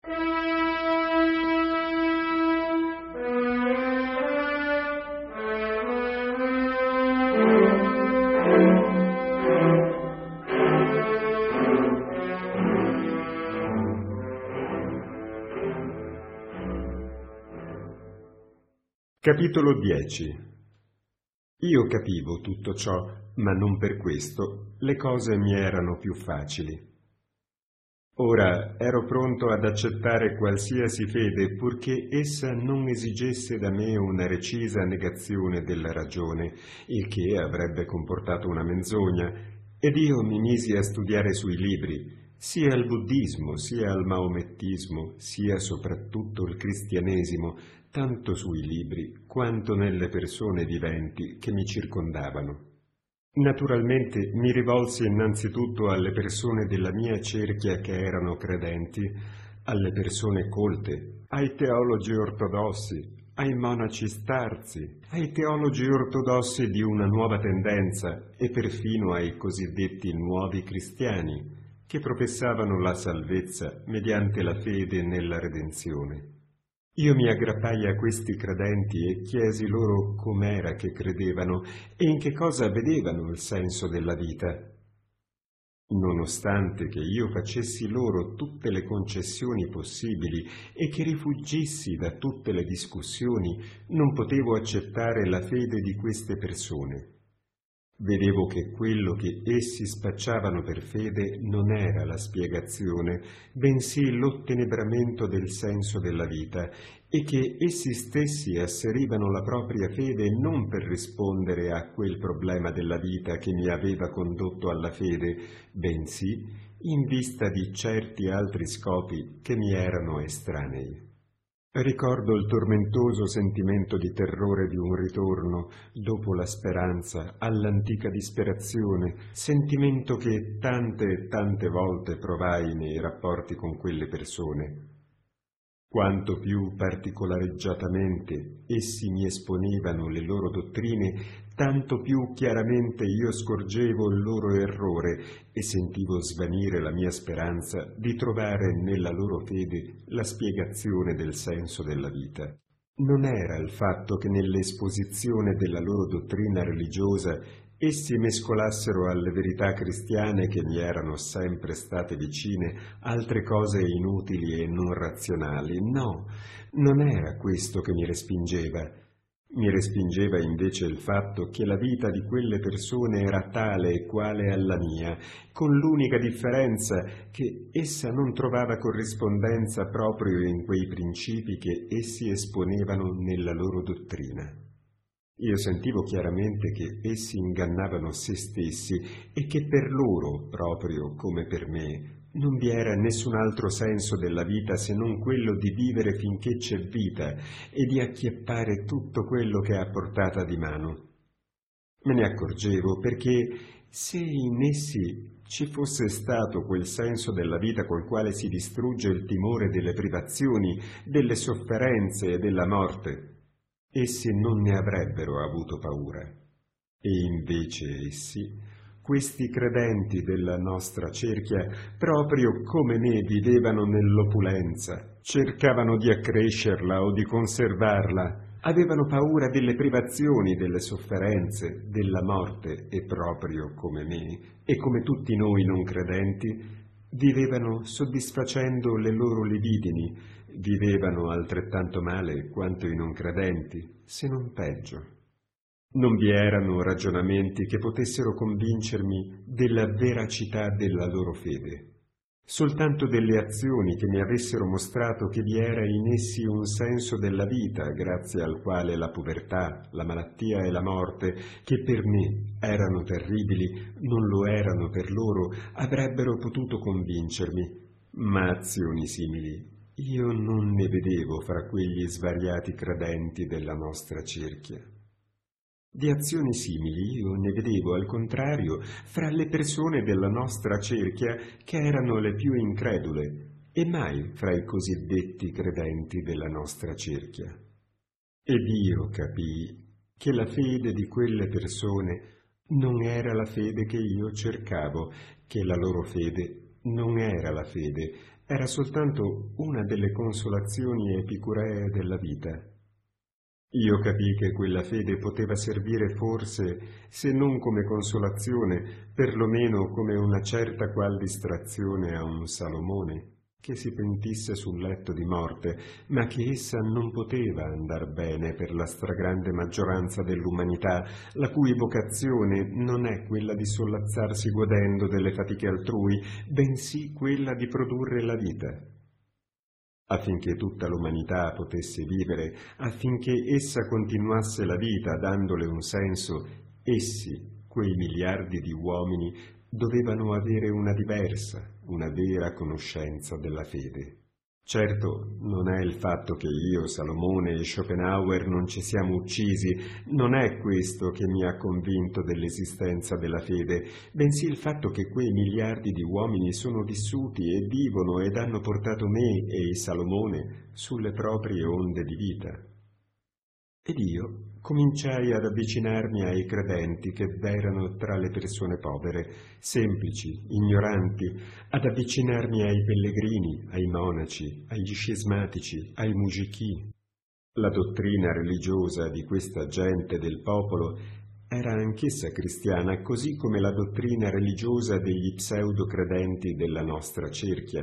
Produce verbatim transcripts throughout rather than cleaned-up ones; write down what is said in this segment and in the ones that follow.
Capitolo dieci. Io capivo tutto ciò, ma non per questo le cose mi erano più facili. Ora ero pronto ad accettare qualsiasi fede, purché essa non esigesse da me una recisa negazione della ragione, il che avrebbe comportato una menzogna, ed io mi misi a studiare sui libri, sia il buddismo, sia il maomettismo, sia soprattutto il cristianesimo, tanto sui libri quanto nelle persone viventi che mi circondavano. Naturalmente mi rivolsi innanzitutto alle persone della mia cerchia che erano credenti, alle persone colte, ai teologi ortodossi, ai monaci starzi, ai teologi ortodossi di una nuova tendenza e perfino ai cosiddetti nuovi cristiani, che professavano la salvezza mediante la fede nella redenzione. Io mi aggrappai a questi credenti e chiesi loro com'era che credevano e in che cosa vedevano il senso della vita. Nonostante che io facessi loro tutte le concessioni possibili e che rifuggissi da tutte le discussioni, non potevo accettare la fede di queste persone. Vedevo che quello che essi spacciavano per fede non era la spiegazione, bensì l'ottenebramento del senso della vita, e che essi stessi asserivano la propria fede non per rispondere a quel problema della vita che mi aveva condotto alla fede, bensì in vista di certi altri scopi che mi erano estranei. Ricordo il tormentoso sentimento di terrore di un ritorno, dopo la speranza, all'antica disperazione, sentimento che tante e tante volte provai nei rapporti con quelle persone. Quanto più particolareggiatamente essi mi esponevano le loro dottrine, tanto più chiaramente io scorgevo il loro errore e sentivo svanire la mia speranza di trovare nella loro fede la spiegazione del senso della vita. Non era il fatto che nell'esposizione della loro dottrina religiosa essi mescolassero alle verità cristiane che mi erano sempre state vicine altre cose inutili e non razionali. No, non era questo che mi respingeva. Mi respingeva invece il fatto che la vita di quelle persone era tale e quale alla mia, con l'unica differenza che essa non trovava corrispondenza proprio in quei principi che essi esponevano nella loro dottrina. Io sentivo chiaramente che essi ingannavano se stessi e che per loro, proprio come per me, non vi era nessun altro senso della vita se non quello di vivere finché c'è vita e di acchiappare tutto quello che è a portata di mano. Me ne accorgevo perché se in essi ci fosse stato quel senso della vita col quale si distrugge il timore delle privazioni, delle sofferenze e della morte, essi non ne avrebbero avuto paura. E invece essi, questi credenti della nostra cerchia, proprio come me vivevano nell'opulenza, cercavano di accrescerla o di conservarla, avevano paura delle privazioni, delle sofferenze, della morte e proprio come me, e come tutti noi non credenti, vivevano soddisfacendo le loro libidini, vivevano altrettanto male quanto i non credenti, se non peggio. Non vi erano ragionamenti che potessero convincermi della veracità della loro fede, soltanto delle azioni che mi avessero mostrato che vi era in essi un senso della vita, grazie al quale la povertà, la malattia e la morte, che per me erano terribili, non lo erano per loro, avrebbero potuto convincermi, ma azioni simili io non ne vedevo fra quegli svariati credenti della nostra cerchia. Di azioni simili io ne vedevo, al contrario, fra le persone della nostra cerchia che erano le più incredule e mai fra i cosiddetti credenti della nostra cerchia. Ed io capii che la fede di quelle persone non era la fede che io cercavo, che la loro fede non era la fede, era soltanto una delle consolazioni epicuree della vita. Io capii che quella fede poteva servire forse, se non come consolazione, perlomeno come una certa qual distrazione a un Salomone, che si pentisse sul letto di morte, ma che essa non poteva andar bene per la stragrande maggioranza dell'umanità, la cui vocazione non è quella di sollazzarsi godendo delle fatiche altrui, bensì quella di produrre la vita. Affinché tutta l'umanità potesse vivere, affinché essa continuasse la vita dandole un senso, essi, quei miliardi di uomini, dovevano avere una diversa, una vera conoscenza della fede. Certo, non è il fatto che io, Salomone e Schopenhauer non ci siamo uccisi, non è questo che mi ha convinto dell'esistenza della fede, bensì il fatto che quei miliardi di uomini sono vissuti e vivono ed hanno portato me e il Salomone sulle proprie onde di vita. Ed io cominciai ad avvicinarmi ai credenti che v'erano tra le persone povere, semplici, ignoranti, ad avvicinarmi ai pellegrini, ai monaci, agli scismatici, ai mujiki. La dottrina religiosa di questa gente del popolo era anch'essa cristiana, così come la dottrina religiosa degli pseudo-credenti della nostra cerchia.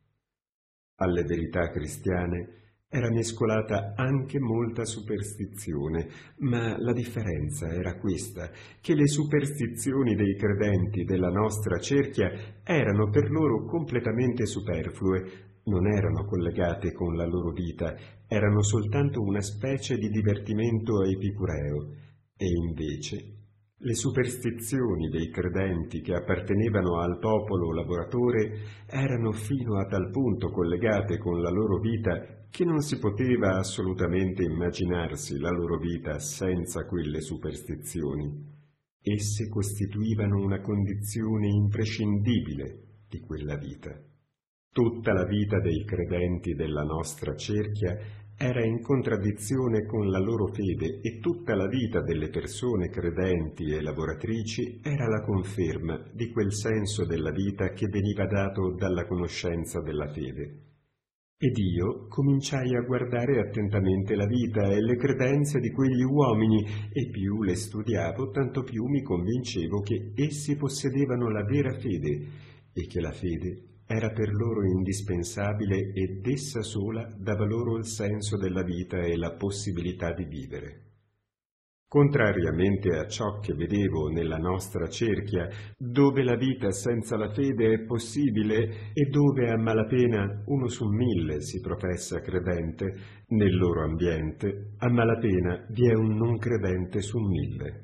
Alle verità cristiane era mescolata anche molta superstizione, ma la differenza era questa, che le superstizioni dei credenti della nostra cerchia erano per loro completamente superflue, non erano collegate con la loro vita, erano soltanto una specie di divertimento epicureo, e invece le superstizioni dei credenti che appartenevano al popolo lavoratore erano fino a tal punto collegate con la loro vita che non si poteva assolutamente immaginarsi la loro vita senza quelle superstizioni. Esse costituivano una condizione imprescindibile di quella vita. Tutta la vita dei credenti della nostra cerchia era in contraddizione con la loro fede e tutta la vita delle persone credenti e lavoratrici era la conferma di quel senso della vita che veniva dato dalla conoscenza della fede. Ed io cominciai a guardare attentamente la vita e le credenze di quegli uomini, e più le studiavo, tanto più mi convincevo che essi possedevano la vera fede e che la fede era per loro indispensabile ed essa sola dava loro il senso della vita e la possibilità di vivere. Contrariamente a ciò che vedevo nella nostra cerchia, dove la vita senza la fede è possibile e dove a malapena uno su mille si professa credente, nel loro ambiente a malapena vi è un non credente su mille.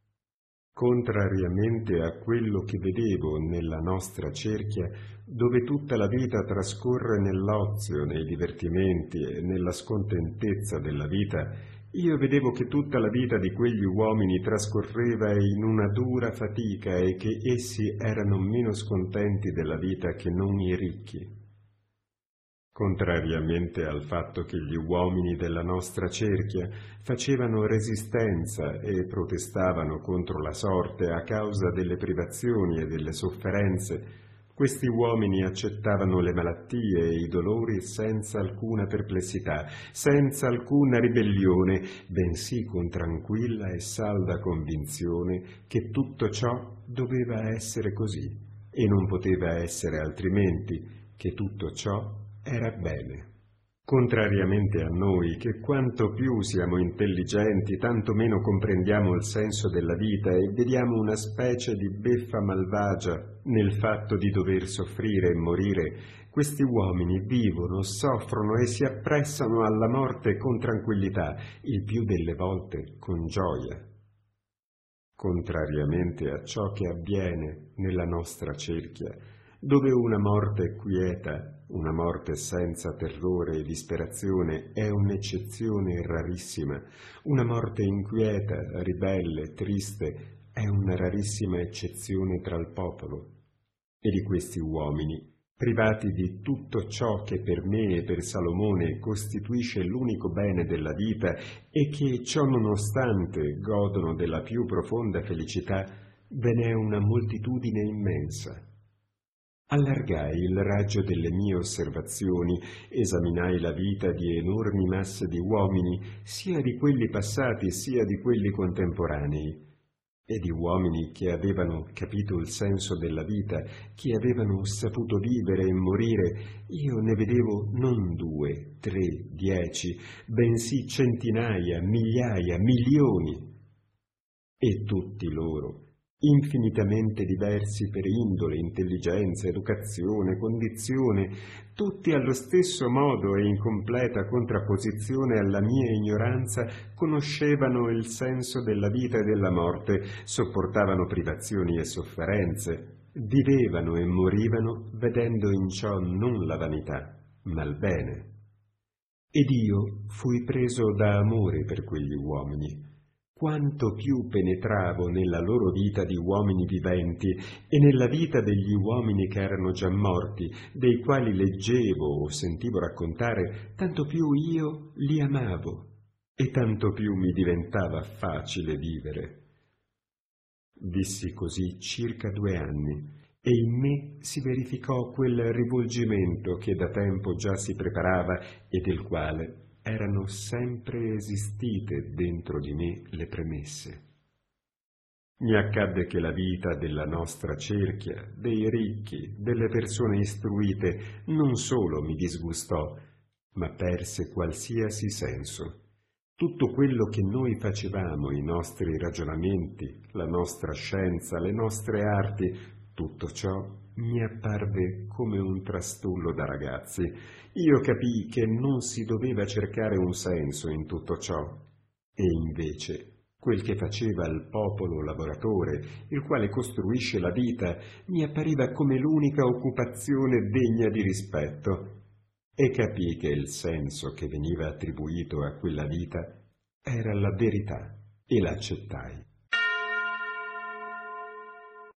Contrariamente a quello che vedevo nella nostra cerchia, dove tutta la vita trascorre nell'ozio, nei divertimenti e nella scontentezza della vita, io vedevo che tutta la vita di quegli uomini trascorreva in una dura fatica e che essi erano meno scontenti della vita che non i ricchi. Contrariamente al fatto che gli uomini della nostra cerchia facevano resistenza e protestavano contro la sorte a causa delle privazioni e delle sofferenze, questi uomini accettavano le malattie e i dolori senza alcuna perplessità, senza alcuna ribellione, bensì con tranquilla e salda convinzione che tutto ciò doveva essere così e non poteva essere altrimenti, che tutto ciò era bene. Contrariamente a noi, che quanto più siamo intelligenti, tanto meno comprendiamo il senso della vita e vediamo una specie di beffa malvagia nel fatto di dover soffrire e morire, questi uomini vivono, soffrono e si appressano alla morte con tranquillità, il più delle volte con gioia. Contrariamente a ciò che avviene nella nostra cerchia, dove una morte quieta, una morte senza terrore e disperazione è un'eccezione rarissima, una morte inquieta, ribelle, triste è una rarissima eccezione tra il popolo. E di questi uomini, privati di tutto ciò che per me e per Salomone costituisce l'unico bene della vita e che ciò nonostante godono della più profonda felicità, ve n'è una moltitudine immensa. Allargai il raggio delle mie osservazioni, esaminai la vita di enormi masse di uomini, sia di quelli passati sia di quelli contemporanei, e di uomini che avevano capito il senso della vita, che avevano saputo vivere e morire. Io ne vedevo non due, tre, dieci, bensì centinaia, migliaia, milioni, e tutti loro, infinitamente diversi per indole, intelligenza, educazione, condizione, tutti allo stesso modo e in completa contrapposizione alla mia ignoranza, conoscevano il senso della vita e della morte, sopportavano privazioni e sofferenze, vivevano e morivano vedendo in ciò non la vanità, ma il bene. Ed io fui preso da amore per quegli uomini. Quanto più penetravo nella loro vita di uomini viventi e nella vita degli uomini che erano già morti, dei quali leggevo o sentivo raccontare, tanto più io li amavo e tanto più mi diventava facile vivere. Vissi così circa due anni e in me si verificò quel rivolgimento che da tempo già si preparava e del quale erano sempre esistite dentro di me le premesse. Mi accadde che la vita della nostra cerchia, dei ricchi, delle persone istruite, non solo mi disgustò, ma perse qualsiasi senso. Tutto quello che noi facevamo, i nostri ragionamenti, la nostra scienza, le nostre arti, tutto ciò mi apparve come un trastullo da ragazzi. Io capii che non si doveva cercare un senso in tutto ciò, e invece quel che faceva il popolo lavoratore, il quale costruisce la vita, mi appariva come l'unica occupazione degna di rispetto, e capii che il senso che veniva attribuito a quella vita era la verità, e l'accettai.